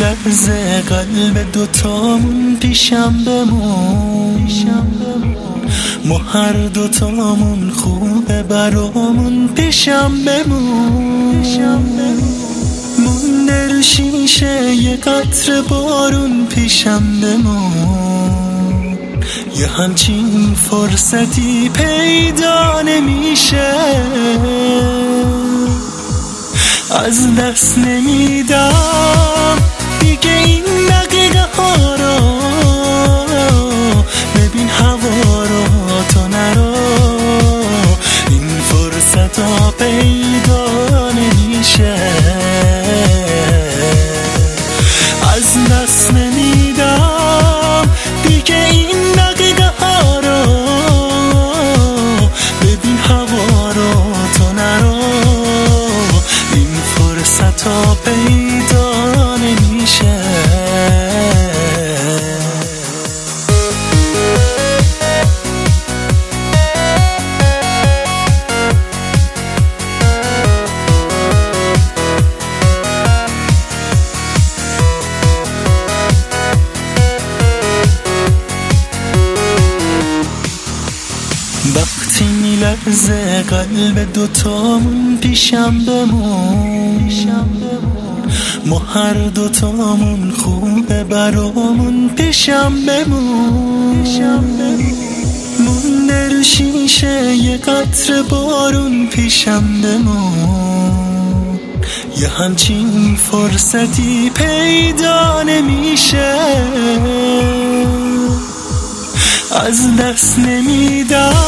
میلرزه قلب دوتامون پیشم بمون، ما هر دوتامون خوبه برامون پیشم بمون. مونده رو شیشه یه قطره بارون پیشم بمون، یه همچین فرصتی پیدا نمیشه، از دست نمیدم دیگه این دقیقه ها رو. ببین هوا رو تو نرو، این فرصت ها پیدا نمیشه، از دست نمیدم دیگه این دقیقه ها رو. ببین هوا رو تو نرو، این فرصت ها پیدا نمیشه. وقتی میلرزه قلب دوتامون پیشم بمون، ما هر دوتامون خوبه برامون پیشم بمون. مونده رو شیشه یه قطره بارون پیشم بمون، یه همچین فرصتی پیدا نمیشه، از دست نمیدم